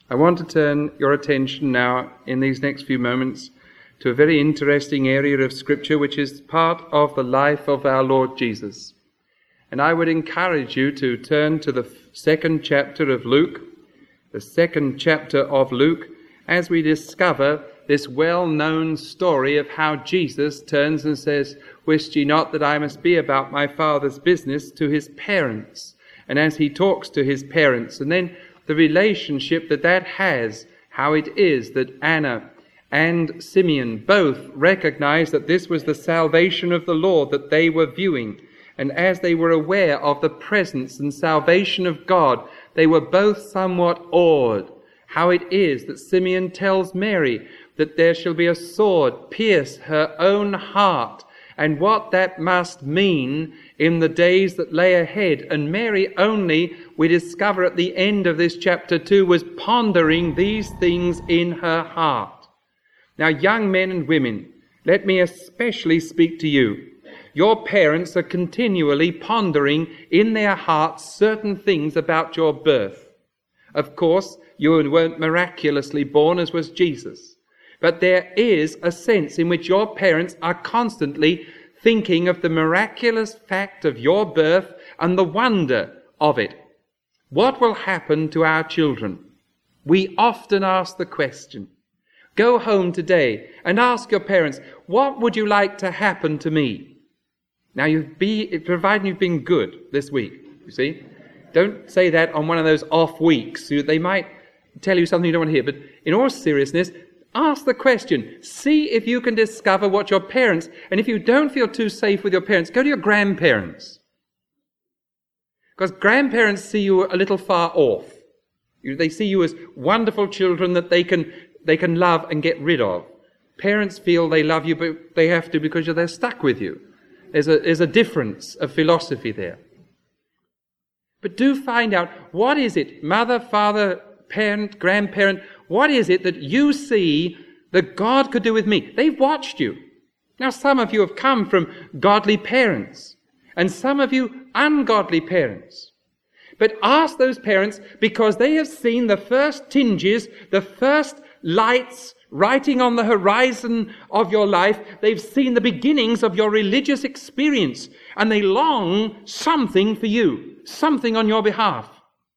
I want to turn your attention now in these next few moments to a very interesting area of Scripture which is part of the life of our Lord Jesus. And I would encourage you to turn to the second chapter of Luke, as we discover this well-known story of how Jesus turns and says, "Wist ye not that I must be about my Father's business?" to his parents. And as he talks to his parents, and then the relationship that has, how it is that Anna and Simeon both recognized that this was the salvation of the Lord that they were viewing. And as they were aware of the presence and salvation of God, they were both somewhat awed. How it is that Simeon tells Mary that there shall be a sword pierce her own heart, and what that must mean in the days that lay ahead. And Mary only, we discover at the end of this chapter 2, was pondering these things in her heart. Now, young men and women, let me especially speak to you. Your parents are continually pondering in their hearts certain things about your birth. Of course, you weren't miraculously born as was Jesus. But there is a sense in which your parents are constantly thinking of the miraculous fact of your birth and the wonder of it. What will happen to our children? We often ask the question. Go home today and ask your parents, what would you like to happen to me? Now, providing you've been good this week, you see. Don't say that on one of those off weeks. They might tell you something you don't want to hear. But in all seriousness, ask the question. See if you can discover what your parents, and if you don't feel too safe with your parents, go to your grandparents. Because grandparents see you a little far off. They see you as wonderful children that they can love and get rid of. Parents feel they love you, but they have to because they're stuck with you. There's a difference of philosophy there. But do find out, what is it, mother, father, parent, grandparent, what is it that you see that God could do with me? They've watched you. Now, some of you have come from godly parents, and some of you ungodly parents. But ask those parents, because they have seen the first tinges, the first lights writing on the horizon of your life. They've seen the beginnings of your religious experience, and they long something for you, something on your behalf.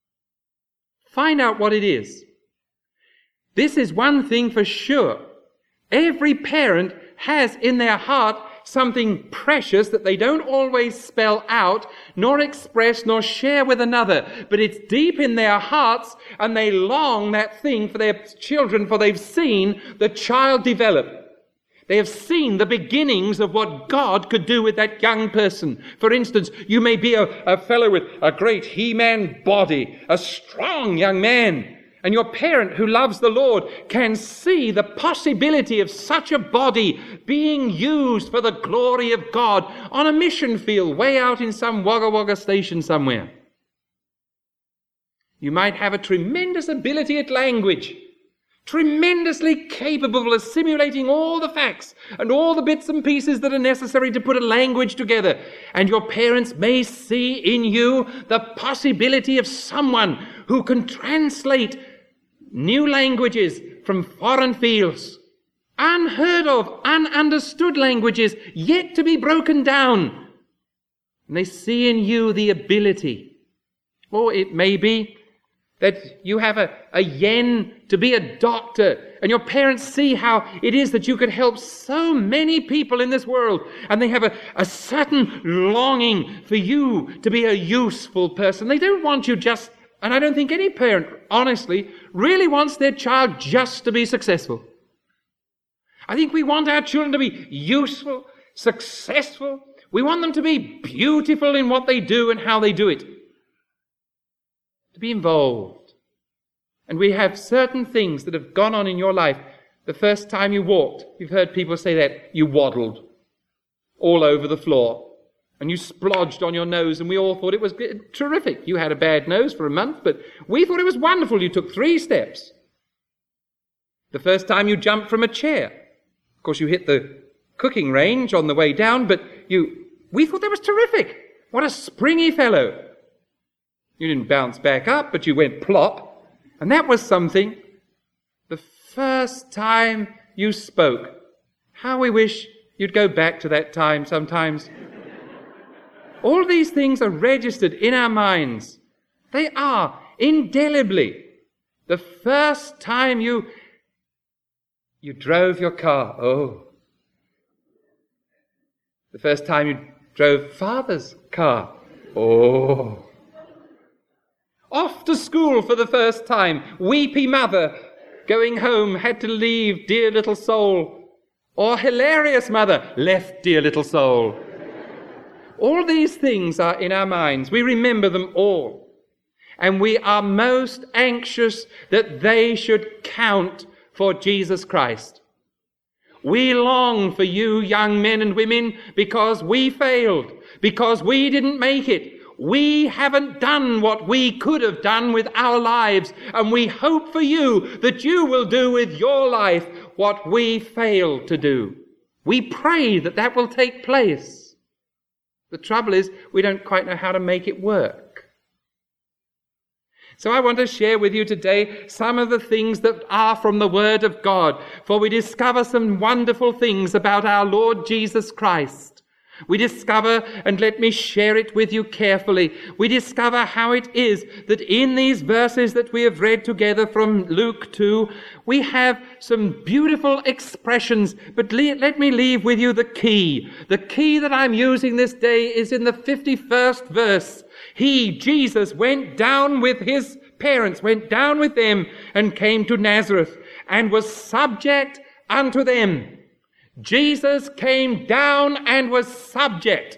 Find out what it is. This is one thing for sure. Every parent has in their heart something precious that they don't always spell out, nor express, nor share with another. But it's deep in their hearts, and they long that thing for their children, for they've seen the child develop. They have seen the beginnings of what God could do with that young person. For instance, you may be a fellow with a great He-Man body, a strong young man, and your parent who loves the Lord can see the possibility of such a body being used for the glory of God on a mission field way out in some Wagga Wagga station somewhere. You might have a tremendous ability at language, tremendously capable of assimilating all the facts and all the bits and pieces that are necessary to put a language together. And your parents may see in you the possibility of someone who can translate new languages from foreign fields, unheard of, ununderstood languages, yet to be broken down. And they see in you the ability. Or it may be that you have a yen to be a doctor, and your parents see how it is that you could help so many people in this world, and they have a certain longing for you to be a useful person. They don't want you just, and I don't think any parent, honestly, really wants their child just to be successful. I think we want our children to be useful, successful. We want them to be beautiful in what they do and how they do it. To be involved. And we have certain things that have gone on in your life. The first time you walked, you've heard people say that, you waddled all over the floor. And you splodged on your nose, and we all thought it was terrific. You had a bad nose for a month, but we thought it was wonderful. You took 3 steps. The first time you jumped from a chair. Of course, you hit the cooking range on the way down, but we thought that was terrific. What a springy fellow. You didn't bounce back up, but you went plop. And that was something. first time you spoke. How we wish you'd go back to that time sometimes. All these things are registered in our minds. They are, indelibly. The first time you drove your car. Oh. The first time you drove Father's car. Oh. Off to school for the first time. Weepy mother going home, had to leave dear little soul. Or hilarious mother, left dear little soul. All these things are in our minds. We remember them all. And we are most anxious that they should count for Jesus Christ. We long for you, young men and women, because we failed, because we didn't make it. We haven't done what we could have done with our lives, and we hope for you that you will do with your life what we failed to do. We pray that that will take place. The trouble is, we don't quite know how to make it work. So I want to share with you today some of the things that are from the Word of God, for we discover some wonderful things about our Lord Jesus Christ. We discover, and let me share it with you carefully, we discover how it is that in these verses that we have read together from Luke 2, we have some beautiful expressions, but let me leave with you the key. The key that I'm using this day is in the 51st verse. He, Jesus, went down with his parents, went down with them and came to Nazareth and was subject unto them. Jesus came down and was subject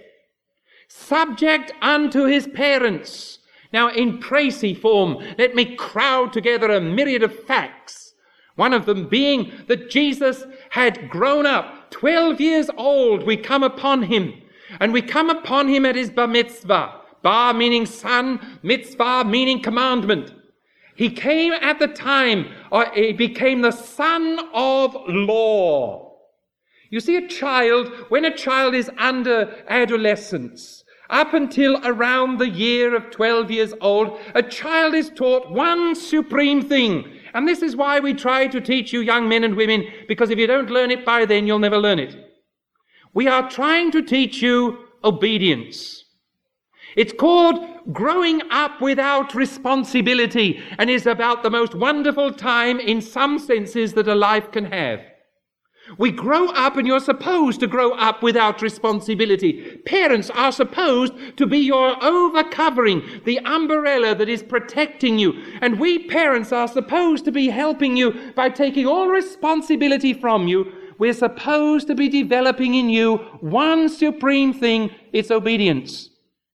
unto his parents. Now in précis form, let me crowd together a myriad of facts. One of them being that Jesus had grown up, 12 years old. We come upon him, and we come upon him at his bar mitzvah. Bar meaning son, mitzvah meaning commandment. He came at the time, or he became the son of law. You see, when a child is under adolescence, up until around the year of 12 years old, a child is taught one supreme thing. And this is why we try to teach you young men and women, because if you don't learn it by then, you'll never learn it. We are trying to teach you obedience. It's called growing up without responsibility, and is about the most wonderful time in some senses that a life can have. We grow up, and you're supposed to grow up without responsibility. Parents are supposed to be your overcovering, the umbrella that is protecting you. And we parents are supposed to be helping you by taking all responsibility from you. We're supposed to be developing in you one supreme thing, it's obedience.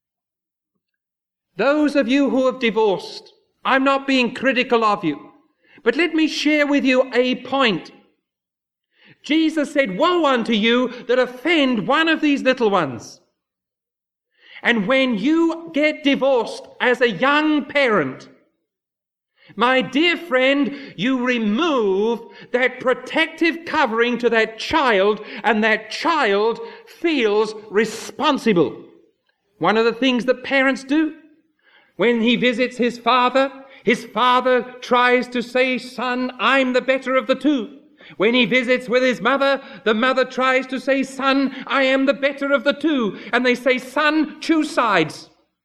Those of you who have divorced, I'm not being critical of you, but let me share with you a point. Jesus said, "Woe unto you that offend one of these little ones." And when you get divorced as a young parent, my dear friend, you remove that protective covering to that child, and that child feels responsible. One of the things that parents do, when he visits his father tries to say, "Son, I'm the better of the two." When he visits with his mother, the mother tries to say, "Son, I am the better of the two." And they say, "Son, choose sides."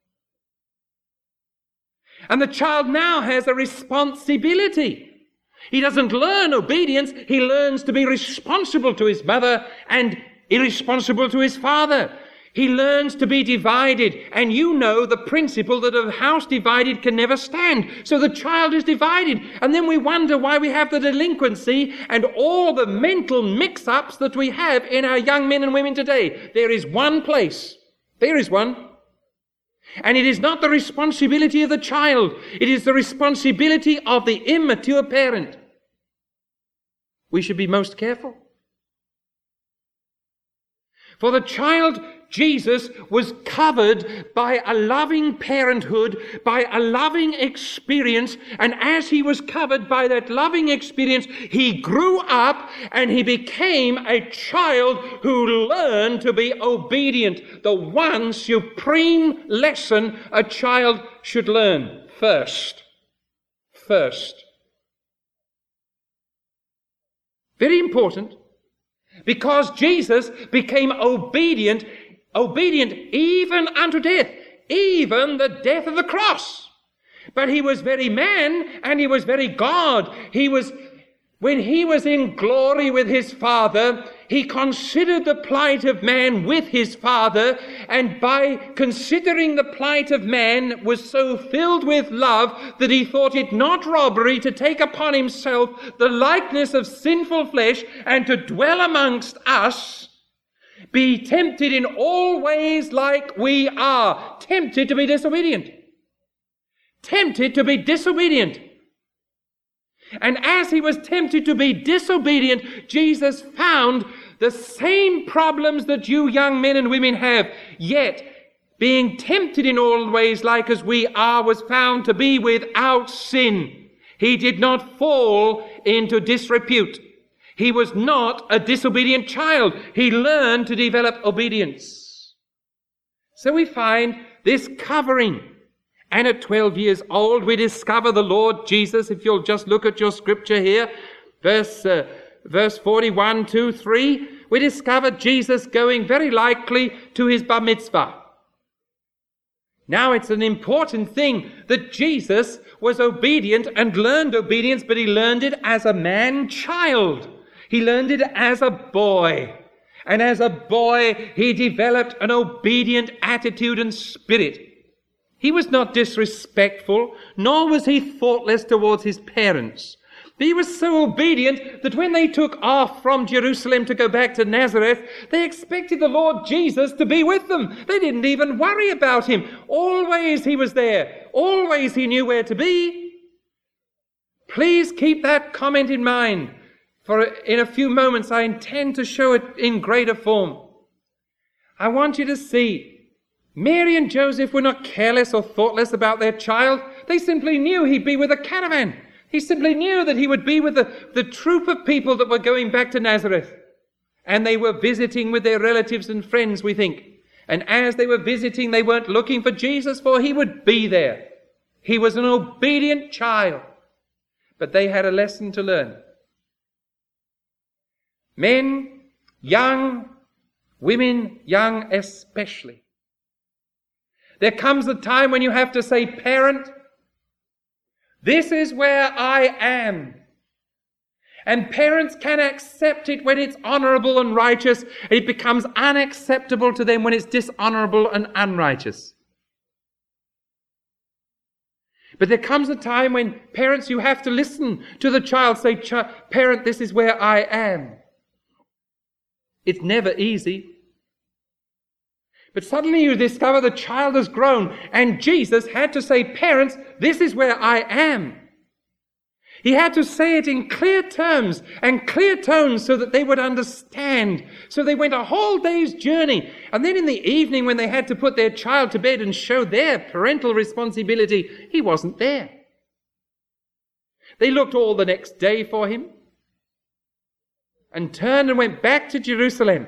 And the child now has a responsibility. He doesn't learn obedience, he learns to be responsible to his mother and irresponsible to his father. He learns to be divided, and you know the principle that a house divided can never stand. So the child is divided, and then we wonder why we have the delinquency and all the mental mix-ups that we have in our young men and women today. There is one place. There is one. And it is not the responsibility of the child. It is the responsibility of the immature parent. We should be most careful. For the child, Jesus, was covered by a loving parenthood, by a loving experience, and as he was covered by that loving experience, he grew up and he became a child who learned to be obedient. The one supreme lesson a child should learn. First, Very important. Because Jesus became obedient even unto death, even the death of the cross. But he was very man and he was very God. When he was in glory with his Father, he considered the plight of man with his Father, and by considering the plight of man was so filled with love that he thought it not robbery to take upon himself the likeness of sinful flesh and to dwell amongst us, be tempted in all ways like we are, tempted to be disobedient. Tempted to be disobedient. And as he was tempted to be disobedient, Jesus found the same problems that you young men and women have. Yet, being tempted in all ways like as we are, was found to be without sin. He did not fall into disrepute. He was not a disobedient child. He learned to develop obedience. So we find this covering. And at 12 years old, we discover the Lord Jesus. If you'll just look at your scripture here, verse 41, 2, 3, we discover Jesus going very likely to his bar mitzvah. Now it's an important thing that Jesus was obedient and learned obedience, but he learned it as a man-child. He learned it as a boy. And as a boy, he developed an obedient attitude and spirit. He was not disrespectful, nor was he thoughtless towards his parents. But he was so obedient that when they took off from Jerusalem to go back to Nazareth, they expected the Lord Jesus to be with them. They didn't even worry about him. Always he was there. Always he knew where to be. Please keep that comment in mind, for in a few moments I intend to show it in greater form. I want you to see, Mary and Joseph were not careless or thoughtless about their child. They simply knew he'd be with a caravan. He simply knew that he would be with the troop of people that were going back to Nazareth. And they were visiting with their relatives and friends, we think. And as they were visiting, they weren't looking for Jesus, for he would be there. He was an obedient child. But they had a lesson to learn. Men, young, women, young especially. There comes a time when you have to say, parent, this is where I am. And parents can accept it when it's honorable and righteous. It becomes unacceptable to them when it's dishonorable and unrighteous. But there comes a time when parents, you have to listen to the child say, parent, this is where I am. It's never easy. But suddenly you discover the child has grown, and Jesus had to say, parents, this is where I am. He had to say it in clear terms and clear tones so that they would understand. So they went a whole day's journey. And then in the evening, when they had to put their child to bed and show their parental responsibility, he wasn't there. They looked all the next day for him and turned and went back to Jerusalem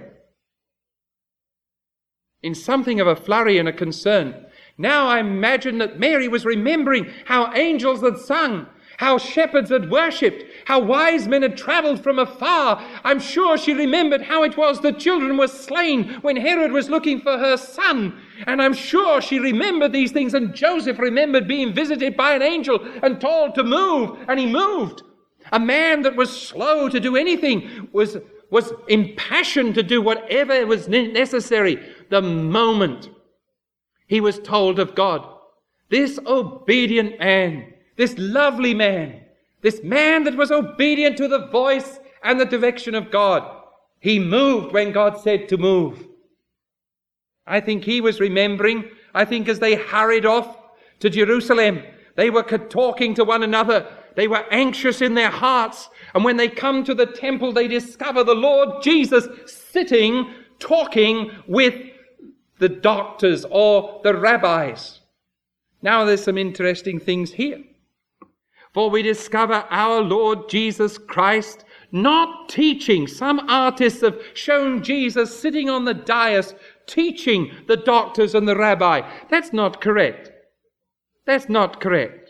in something of a flurry and a concern. Now I imagine that Mary was remembering how angels had sung, how shepherds had worshipped, how wise men had travelled from afar. I'm sure she remembered how it was the children were slain when Herod was looking for her son. And I'm sure she remembered these things, and Joseph remembered being visited by an angel and told to move, and he moved. A man that was slow to do anything was impassioned to do whatever was necessary the moment he was told of God. This obedient man, this lovely man, this man that was obedient to the voice and the direction of God, he moved when God said to move. I think he was remembering. I think as they hurried off to Jerusalem, they were talking to one another. They were anxious in their hearts. And when they come to the temple, they discover the Lord Jesus sitting, talking with the doctors or the rabbis. Now there's some interesting things here. For we discover our Lord Jesus Christ not teaching. Some artists have shown Jesus sitting on the dais teaching the doctors and the rabbi. That's not correct. That's not correct.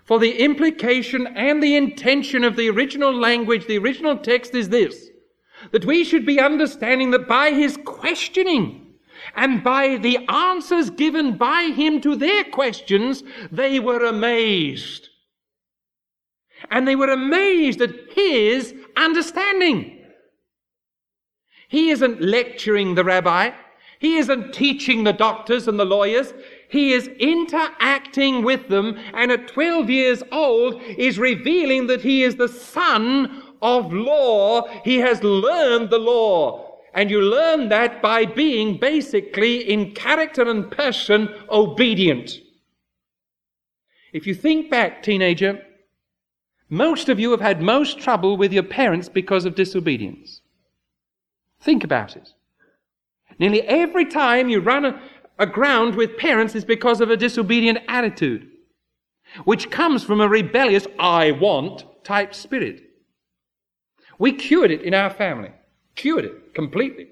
For the implication and the intention of the original language, the original text is this, that we should be understanding that by his questioning and by the answers given by him to their questions, they were amazed. And they were amazed at his understanding. He isn't lecturing the rabbi. He isn't teaching the doctors and the lawyers. He is interacting with them, and at 12 years old is revealing that he is the son of law. He has learned the law. And you learn that by being basically in character and person obedient. If you think back, teenager, most of you have had most trouble with your parents because of disobedience. Think about it. Nearly every time you run aground with parents is because of a disobedient attitude, which comes from a rebellious I want type spirit. We cured it in our family. Cured it completely.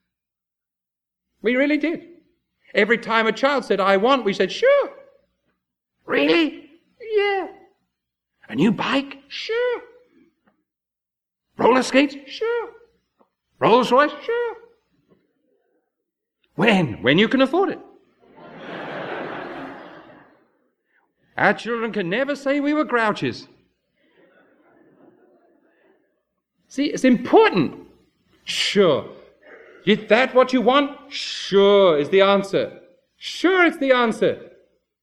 We really did. Every time a child said, I want, we said, sure. Really? Yeah. A new bike? Sure. Roller skates? Sure. Rolls Royce? Sure. When you can afford it. Our children can never say we were grouches. See, it's important. Sure. Is that what you want? Sure is the answer. Sure it's the answer.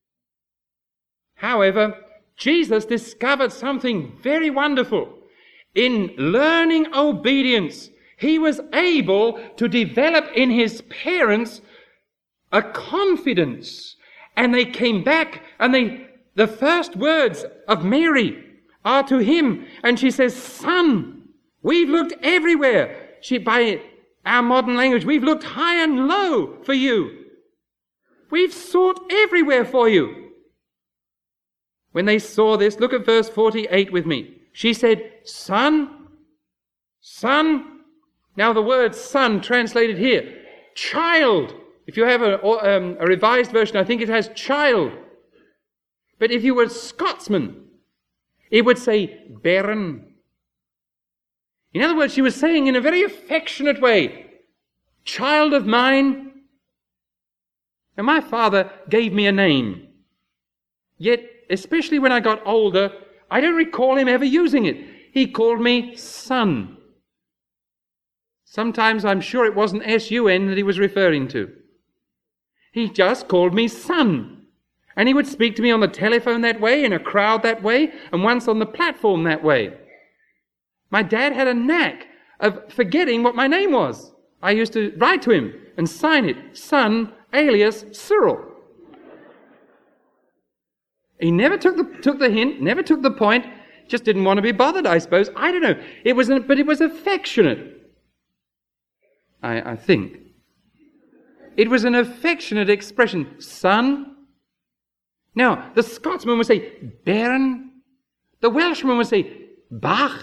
However, Jesus discovered something very wonderful. In learning obedience, he was able to develop in his parents a confidence. And they came back and the first words of Mary are to him. And she says, Son, we've looked everywhere. By our modern language, we've looked high and low for you. We've sought everywhere for you. When they saw this, look at verse 48 with me. She said, Son, son. Now the word son translated here, child. If you have a revised version, I think it has child. But if you were Scotsman, it would say bairn. In other words, she was saying in a very affectionate way, child of mine. And my father gave me a name. Yet, especially when I got older, I don't recall him ever using it. He called me son. Sometimes I'm sure it wasn't S-U-N that he was referring to. He just called me son. And he would speak to me on the telephone that way, in a crowd that way, and once on the platform that way. My dad had a knack of forgetting what my name was. I used to write to him and sign it, son alias Cyril. He never took the hint, never took the point, just didn't want to be bothered, I suppose. I don't know. But it was affectionate. I think. It was an affectionate expression. Son. Now, the Scotsman would say, bairn. The Welshman would say, bach.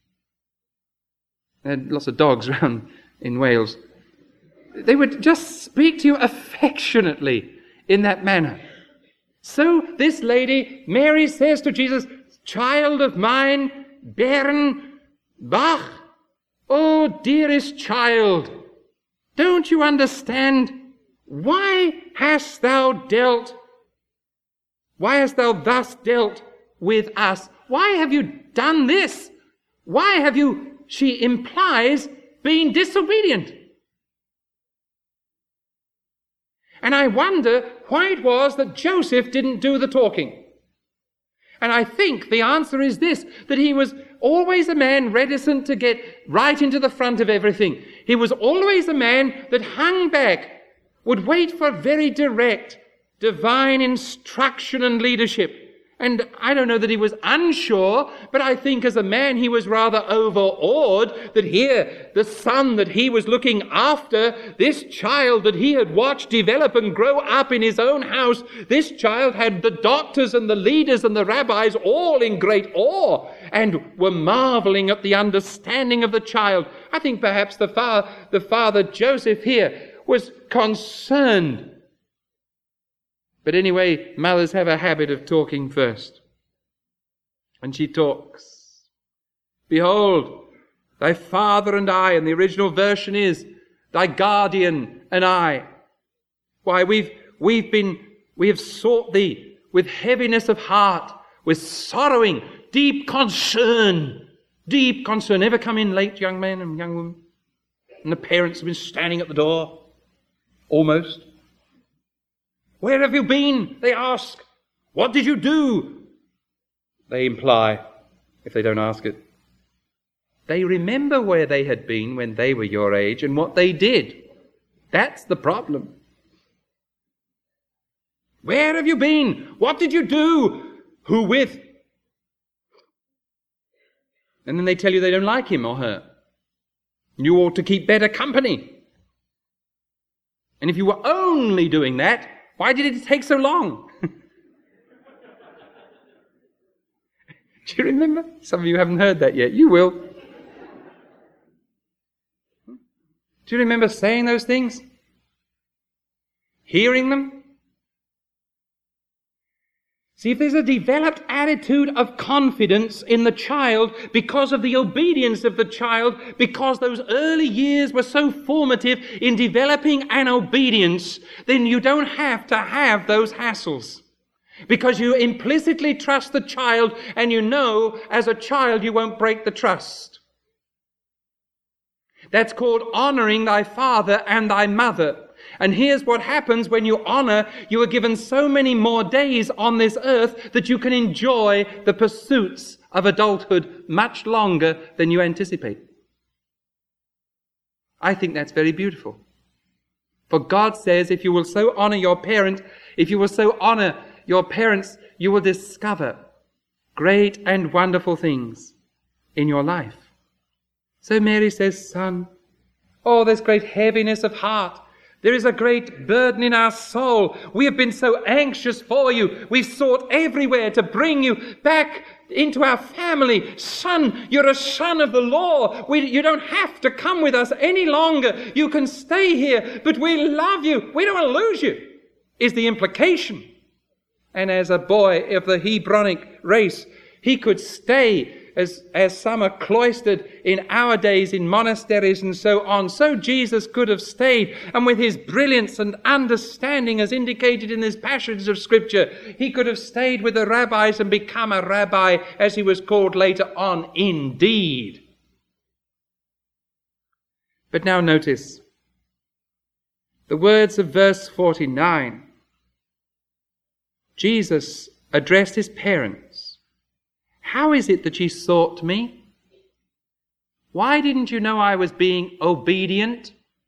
They had lots of dogs around in Wales. They would just speak to you affectionately in that manner. So this lady, Mary, says to Jesus, child of mine, bairn, bach. Oh, dearest child, don't you understand? Why hast thou thus dealt with us? Why have you done this? Why have you, she implies, been disobedient? And I wonder why it was that Joseph didn't do the talking. And I think the answer is this, that he was always a man reticent to get right into the front of everything. He was always a man that hung back, would wait for very direct, divine instruction and leadership. And I don't know that he was unsure, but I think as a man he was rather overawed that here, the son that he was looking after, this child that he had watched develop and grow up in his own house, this child had the doctors and the leaders and the rabbis all in great awe and were marveling at the understanding of the child. I think perhaps the father Joseph here was concerned. But anyway, mothers have a habit of talking first. And she talks. Behold, thy father and I, and the original version is, thy guardian and I. Why, we have sought thee with heaviness of heart, with sorrowing, deep concern. Deep concern. Ever come in late, young men and young women? And the parents have been standing at the door. Almost. Where have you been? They ask. What did you do? They imply, if they don't ask it. They remember where they had been when they were your age and what they did. That's the problem. Where have you been? What did you do? Who with? And then they tell you they don't like him or her. You ought to keep better company. And if you were only doing that, why did it take so long? Do you remember? Some of you haven't heard that yet. You will. Do you remember saying those things? Hearing them? See, if there's a developed attitude of confidence in the child because of the obedience of the child, because those early years were so formative in developing an obedience, then you don't have to have those hassles. Because you implicitly trust the child, and you know as a child you won't break the trust. That's called honoring thy father and thy mother. And here's what happens when you honor. You are given so many more days on this earth that you can enjoy the pursuits of adulthood much longer than you anticipate. I think that's very beautiful. For God says, if you will so honor your parent, if you will so honor your parents, you will discover great and wonderful things in your life. So Mary says, son, oh, there's great heaviness of heart. There is a great burden in our soul. We have been so anxious for you. We've sought everywhere to bring you back into our family. Son, you're a son of the law. You don't have to come with us any longer. You can stay here, but we love you. We don't want to lose you, is the implication. And as a boy of the Hebronic race, he could stay as some are cloistered in our days in monasteries and so on. So Jesus could have stayed, and with his brilliance and understanding as indicated in these passages of Scripture, he could have stayed with the rabbis and become a rabbi, as he was called later on, indeed. But now notice the words of verse 49. Jesus addressed his parents. How is it that ye sought me? Why didn't you know I was being obedient?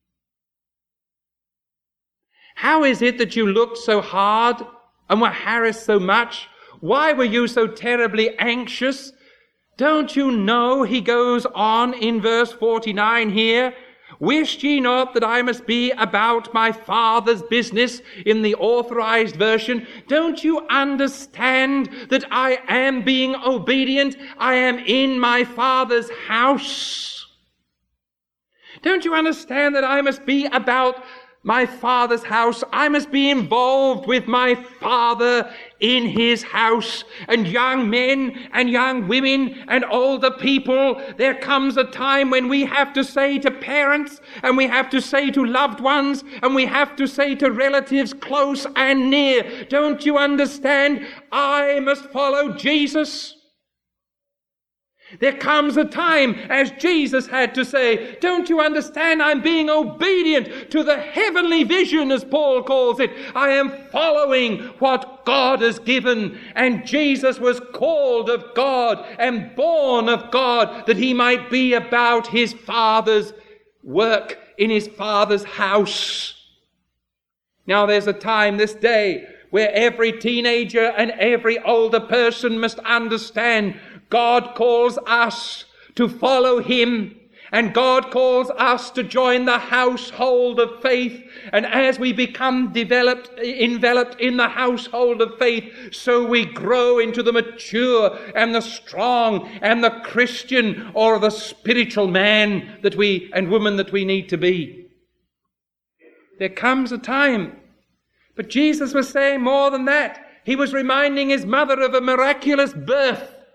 How is it that you looked so hard and were harassed so much? Why were you so terribly anxious? Don't you know, he goes on in verse 49 here, wished ye not that I must be about my Father's business, in the authorized version? Don't you understand that I am being obedient? I am in my Father's house. Don't you understand that I must be about my Father's house? I must be involved with my Father in his house. And young men and young women and older people, there comes a time when we have to say to parents, and we have to say to loved ones, and we have to say to relatives close and near, don't you understand? I must follow Jesus. There comes a time, as Jesus had to say, don't you understand? I'm being obedient to the heavenly vision, as Paul calls it. I am following what God has given. And Jesus was called of God and born of God that he might be about his Father's work in his Father's house. Now there's a time this day where every teenager and every older person must understand God calls us to follow him, and God calls us to join the household of faith. And as we become enveloped in the household of faith, so we grow into the mature and the strong and the Christian or the spiritual man that we and woman that we need to be. There comes a time. But Jesus was saying more than that. He was reminding his mother of a miraculous birth.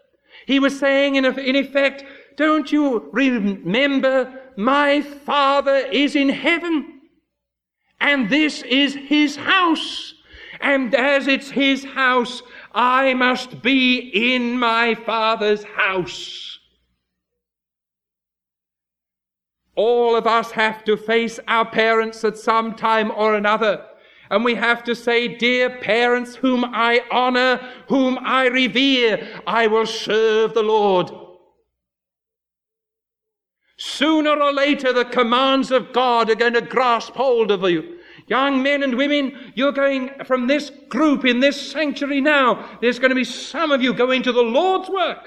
He was saying, in effect, don't you remember my Father is in heaven, and this is his house, and as it's his house, I must be in my Father's house. All of us have to face our parents at some time or another, and we have to say, dear parents whom I honor, whom I revere, I will serve the Lord. Sooner or later, the commands of God are going to grasp hold of you. Young men and women, you're going from this group in this sanctuary now. There's going to be some of you going to the Lord's work.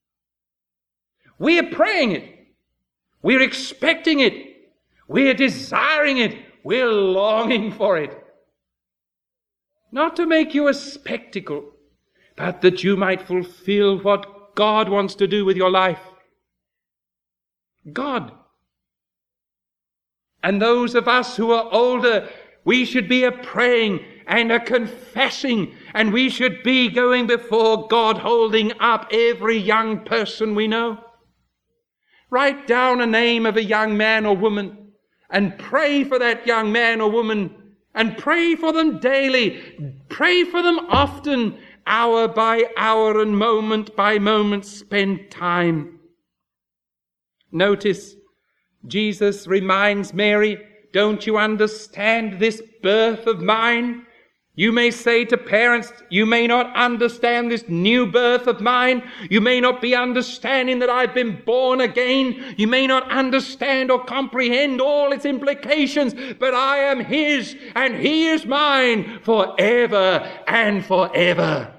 We're praying it. We're expecting it. We're desiring it. We're longing for it. Not to make you a spectacle, but that you might fulfill what God wants to do with your life. God. And those of us who are older, we should be a praying and a confessing, and we should be going before God, holding up every young person we know. Write down a name of a young man or woman and pray for that young man or woman, and pray for them daily. Pray for them often, hour by hour and moment by moment. Spend time. Notice, Jesus reminds Mary, don't you understand this birth of mine? You may say to parents, you may not understand this new birth of mine. You may not be understanding that I've been born again. You may not understand or comprehend all its implications, but I am his and he is mine forever and forever.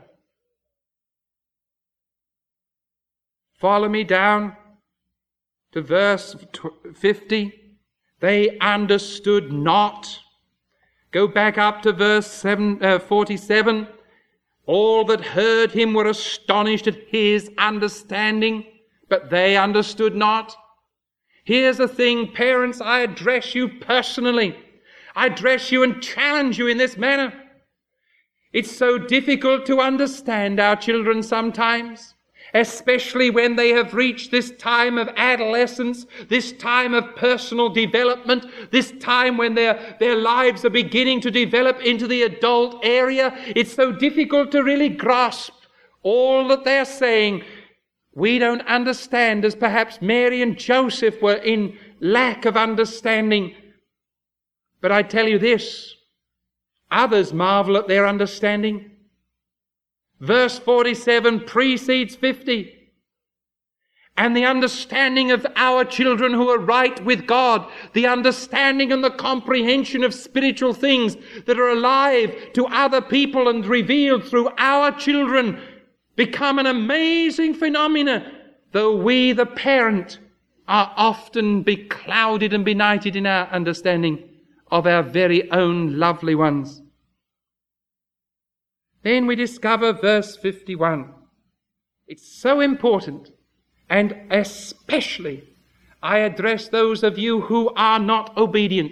Follow me down to verse 50. They understood not. Go back up to verse 47. All that heard him were astonished at his understanding, but they understood not. Here's the thing, parents, I address you personally. I address you and challenge you in this manner. It's so difficult to understand our children sometimes, especially when they have reached this time of adolescence, this time of personal development, this time when their lives are beginning to develop into the adult area. It's so difficult to really grasp all that they're saying. We don't understand, as perhaps Mary and Joseph were in lack of understanding. But I tell you this, others marvel at their understanding. Verse 47 precedes 50. And the understanding of our children who are right with God, the understanding and the comprehension of spiritual things that are alive to other people and revealed through our children, become an amazing phenomena, though we, the parent, are often beclouded and benighted in our understanding of our very own lovely ones. Then we discover verse 51. It's so important, and especially I address those of you who are not obedient.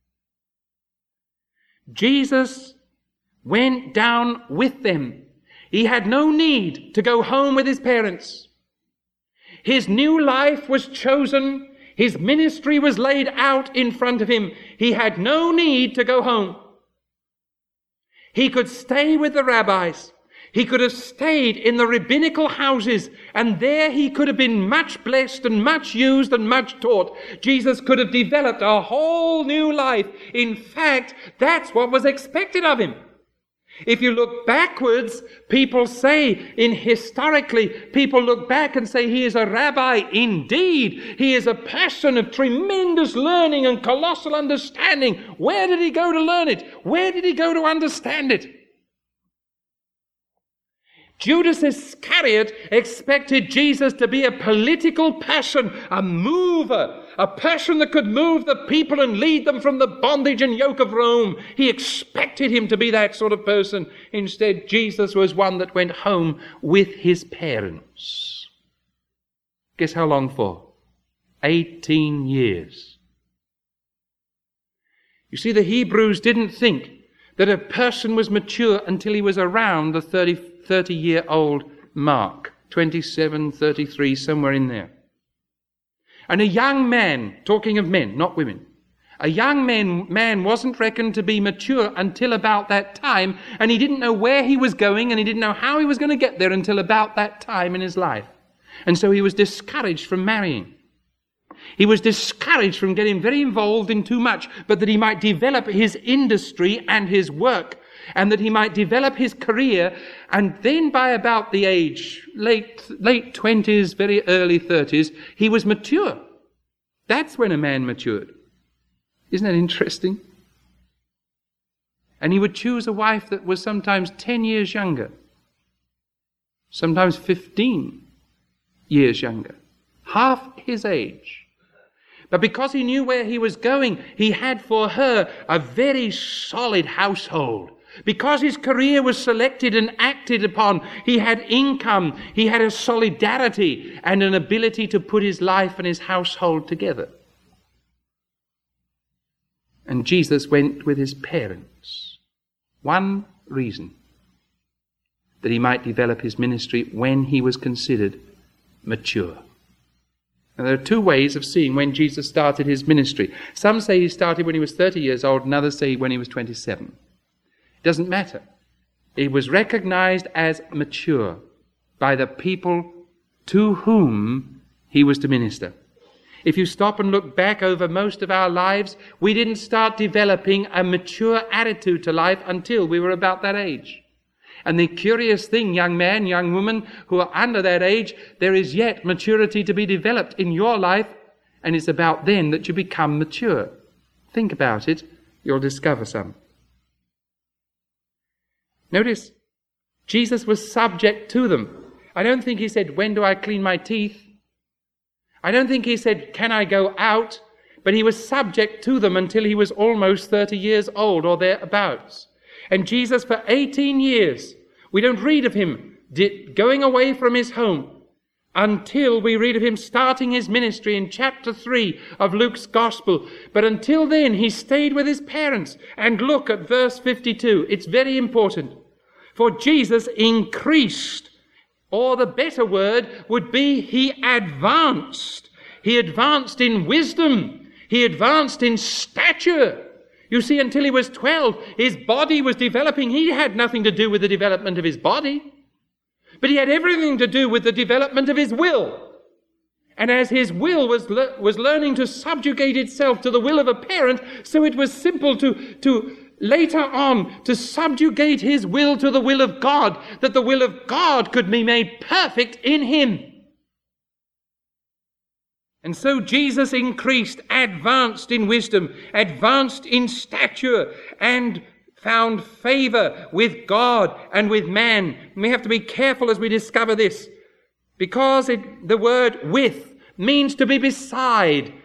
Jesus went down with them. He had no need to go home with his parents. His new life was chosen. His ministry was laid out in front of him. He had no need to go home. He could stay with the rabbis. He could have stayed in the rabbinical houses, and there he could have been much blessed and much used and much taught. Jesus could have developed a whole new life. In fact, that's what was expected of him. If you look backwards, people look back and say he is a rabbi indeed. He is a person of tremendous learning and colossal understanding. Where did he go to learn it? Where did he go to understand it? Judas Iscariot expected Jesus to be a political person, a mover, a person that could move the people and lead them from the bondage and yoke of Rome. He expected him to be that sort of person. Instead, Jesus was one that went home with his parents. Guess how long for? 18 years. You see, the Hebrews didn't think that a person was mature until he was around the 30-year-old mark, 27, 33, somewhere in there. And a young man, talking of men, not women, a young man wasn't reckoned to be mature until about that time, and he didn't know where he was going, and he didn't know how he was going to get there until about that time in his life. And so he was discouraged from marrying. He was discouraged from getting very involved in too much, but that he might develop his industry and his work, and that he might develop his career. And then by about the age, late 20s, very early 30s, he was mature. That's when a man matured. Isn't that interesting? And he would choose a wife that was sometimes 10 years younger, sometimes 15 years younger, half his age. But because he knew where he was going, he had for her a very solid household. Because his career was selected and acted upon, he had income, he had a solidarity and an ability to put his life and his household together. And Jesus went with his parents. One reason, that he might develop his ministry when he was considered mature. Now, there are two ways of seeing when Jesus started his ministry. Some say he started when he was 30 years old, and others say when he was 27. It doesn't matter. He was recognized as mature by the people to whom he was to minister. If you stop and look back over most of our lives, we didn't start developing a mature attitude to life until we were about that age. And the curious thing, young man, young woman who are under that age, there is yet maturity to be developed in your life, and it's about then that you become mature. Think about it, you'll discover some. Notice, Jesus was subject to them. I don't think he said, when do I clean my teeth? I don't think he said, can I go out? But he was subject to them until he was almost 30 years old or thereabouts. And Jesus, for 18 years, we don't read of him going away from his home until we read of him starting his ministry in chapter 3 of Luke's Gospel. But until then, he stayed with his parents. And look at verse 52. It's very important. For Jesus increased, or the better word would be he advanced. He advanced in wisdom. He advanced in stature. You see, until he was 12, his body was developing. He had nothing to do with the development of his body, but he had everything to do with the development of his will. And as his will was learning to subjugate itself to the will of a parent, so it was simple to later on to subjugate his will to the will of God, that the will of God could be made perfect in him. And so Jesus increased, advanced in wisdom, advanced in stature, and found favor with God and with man. And we have to be careful as we discover this, because the word with means to be beside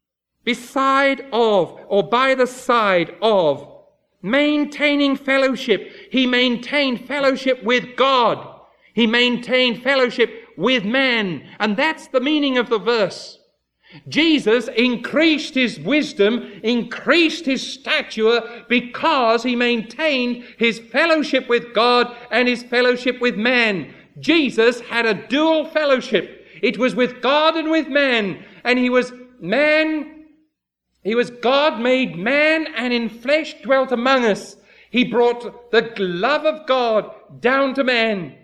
of, or by the side of, maintaining fellowship. He maintained fellowship with God. He maintained fellowship with man. And that's the meaning of the verse. Jesus increased his wisdom, increased his stature, because he maintained his fellowship with God and his fellowship with man. Jesus had a dual fellowship. It was with God and with man. And he was man, he was God made man, and in flesh dwelt among us. He brought the love of God down to man.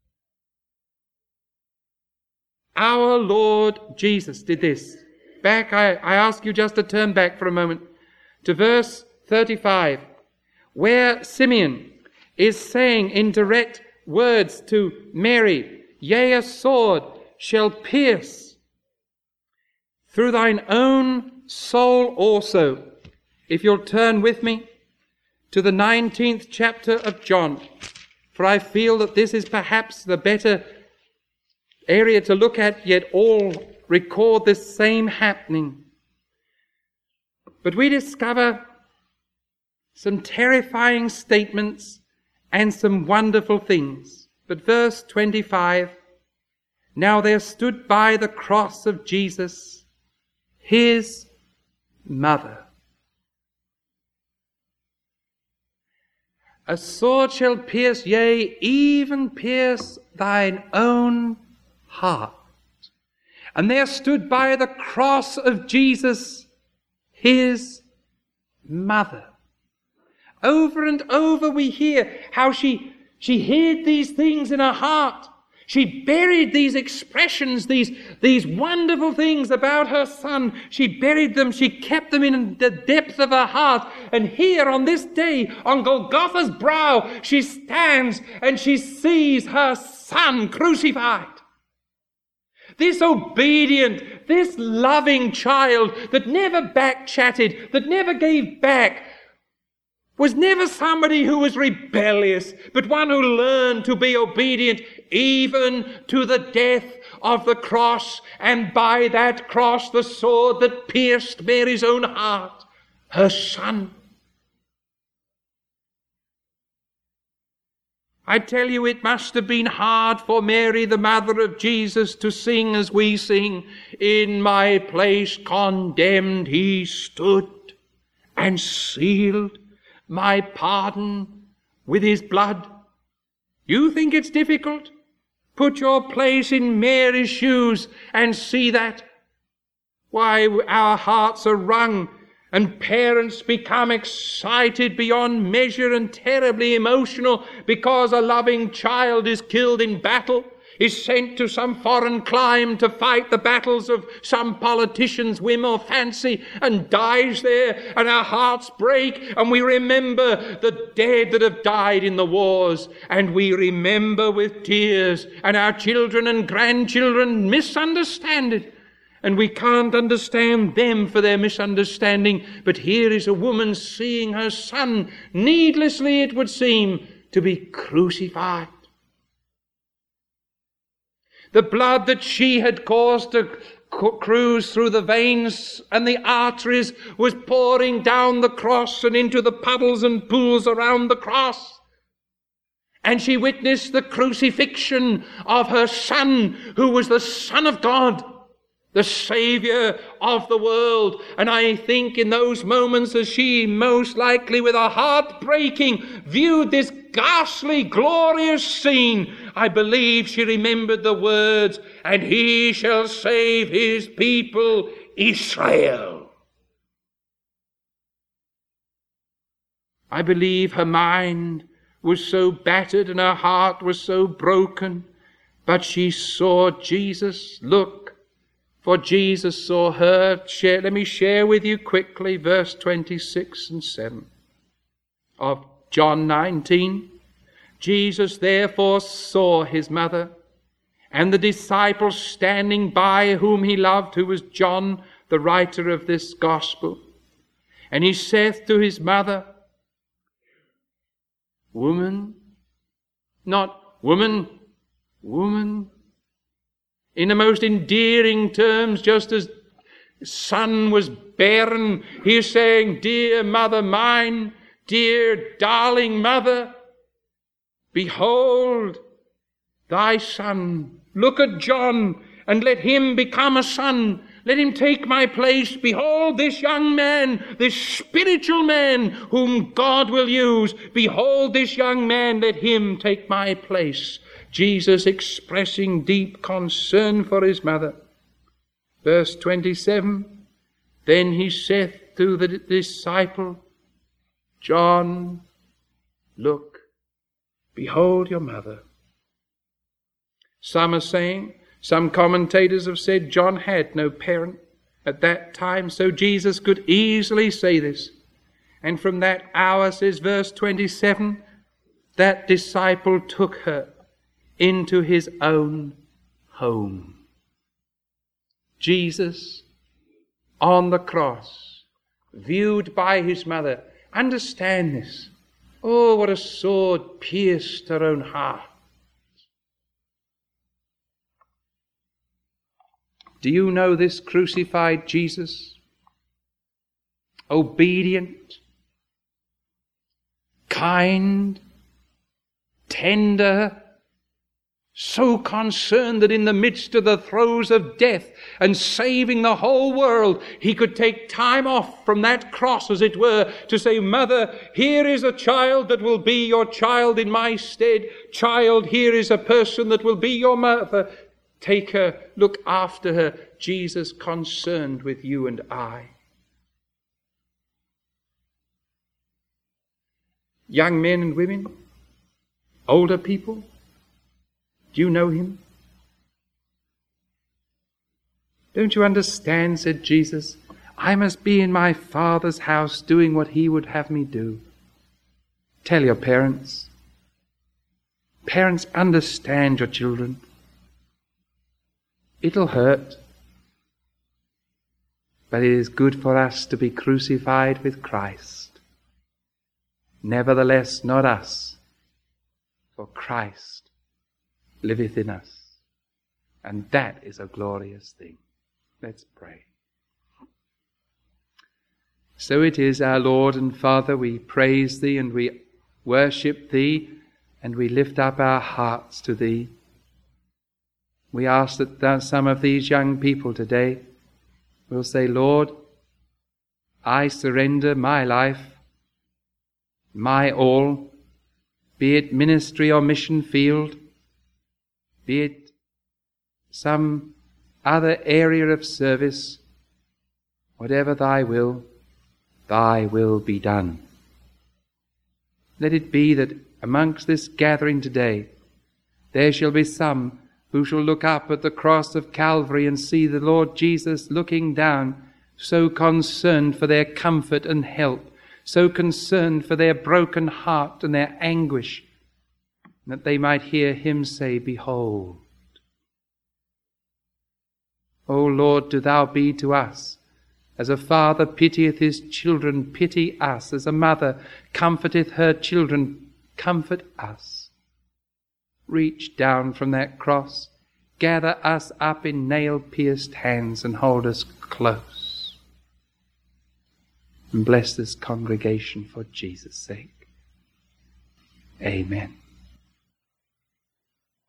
Our Lord Jesus did this. I ask you just to turn back for a moment to verse 35, where Simeon is saying in direct words to Mary, yea, a sword shall pierce through thine own soul also. If you'll turn with me to the 19th chapter of John, for I feel that this is perhaps the better area to look at, yet all record this same happening. But we discover some terrifying statements and some wonderful things. But verse 25, now there stood by the cross of Jesus his mother. A sword shall pierce, yea, even pierce thine own heart. And there stood by the cross of Jesus his mother. Over and over we hear how she hid these things in her heart. She buried these expressions, these wonderful things about her son. She buried them, she kept them in the depth of her heart. And here on this day, on Golgotha's brow, she stands and she sees her son crucified. This obedient, this loving child that never back-chatted, that never gave back, was never somebody who was rebellious, but one who learned to be obedient even to the death of the cross, and by that cross the sword that pierced Mary's own heart, her son. I tell you, it must have been hard for Mary, the mother of Jesus, to sing as we sing, "In my place condemned he stood and sealed my pardon with his blood." You think it's difficult? Put your place in Mary's shoes and see that. Why, our hearts are wrung, and parents become excited beyond measure and terribly emotional because a loving child is killed in battle, is sent to some foreign clime to fight the battles of some politician's whim or fancy, and dies there, and our hearts break, and we remember the dead that have died in the wars, and we remember with tears, and our children and grandchildren misunderstand it, and we can't understand them for their misunderstanding. But here is a woman seeing her son, needlessly it would seem, to be crucified. The blood that she had caused to cruise through the veins and the arteries was pouring down the cross and into the puddles and pools around the cross. And she witnessed the crucifixion of her son, who was the Son of God, the Saviour of the world. And I think in those moments, as she most likely with a heart breaking viewed this ghastly, glorious scene, I believe she remembered the words, "And he shall save his people Israel." I believe her mind was so battered and her heart was so broken, but she saw Jesus look, for Jesus saw her. Let me share with you quickly verse 26 and 7 of John 19. Jesus therefore saw his mother and the disciple standing by whom he loved, who was John, the writer of this gospel. And he saith to his mother, "Woman," not woman, woman, in the most endearing terms, just as son was barren, he is saying, "Dear mother mine, dear darling mother, behold thy son." Look at John and let him become a son. Let him take my place. Behold this young man, this spiritual man whom God will use. Behold this young man, let him take my place. Jesus expressing deep concern for his mother. Verse 27, then he saith to the disciple, "John, look, behold your mother." Some are saying, some commentators have said John had no parent at that time, so Jesus could easily say this. And from that hour, says verse 27, that disciple took her into his own home. Jesus on the cross, viewed by his mother. Understand this. Oh, what a sword pierced her own heart. Do you know this crucified Jesus? Obedient, kind, tender, so concerned that in the midst of the throes of death and saving the whole world, he could take time off from that cross, as it were, to say, "Mother, here is a child that will be your child in my stead. Child, here is a person that will be your mother. Take her, look after her, Jesus concerned with you and I. Young men and women, older people, do you know him? Don't you understand, said Jesus, I must be in my Father's house doing what he would have me do. Tell your parents. Parents, understand your children. It'll hurt, but it is good for us to be crucified with Christ. Nevertheless, not us, for Christ liveth in us. And that is a glorious thing. Let's pray. So it is, our Lord and Father, we praise Thee and we worship Thee and we lift up our hearts to Thee. We ask that some of these young people today will say, Lord, I surrender my life, my all, be it ministry or mission field, be it some other area of service, whatever Thy will be done. Let it be that amongst this gathering today, there shall be some who shall look up at the cross of Calvary and see the Lord Jesus looking down, so concerned for their comfort and help, so concerned for their broken heart and their anguish, that they might hear him say, Behold. O Lord, do Thou be to us, as a father pitieth his children, pity us. As a mother comforteth her children, comfort us. Reach down from that cross, gather us up in nail-pierced hands and hold us close. And bless this congregation for Jesus' sake. Amen.